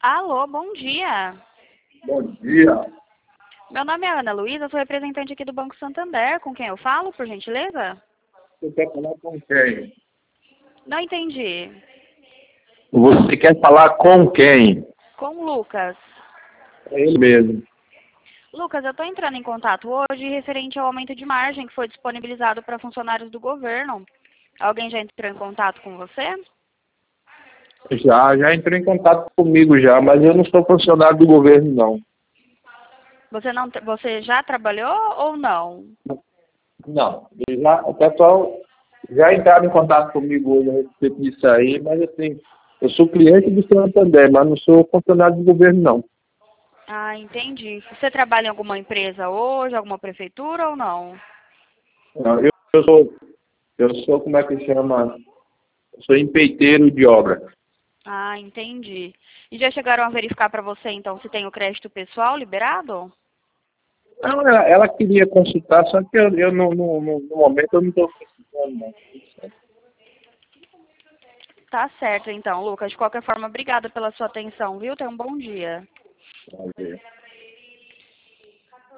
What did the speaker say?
Alô, bom dia. Bom dia. Meu nome é Ana Luísa, sou representante aqui do Banco Santander. Com quem eu falo, por gentileza? Você quer falar com quem? Não entendi. Você quer falar com quem? Com o Lucas. É ele mesmo. Lucas, eu estou entrando em contato hoje referente ao aumento de margem que foi disponibilizado para funcionários do governo. Alguém já entrou em contato com você? Já entrou em contato comigo já, mas eu não sou funcionário do governo, não. Você já trabalhou ou não? Não. O pessoal já entraram em contato comigo hoje a respeito disso aí, mas assim, eu sou cliente do Santander, mas não sou funcionário do governo, não. Ah, entendi. Você trabalha em alguma empresa hoje, alguma prefeitura ou não? Não, eu sou, como é que chama? Eu sou empreiteiro de obra. Ah, entendi. E já chegaram a verificar para você, então, se tem o crédito pessoal liberado? Não, ela queria consultar, só que eu no momento eu não estou precisando, não. Tá certo, então, Lucas. De qualquer forma, obrigada pela sua atenção, viu? Tenha um bom dia. Valeu.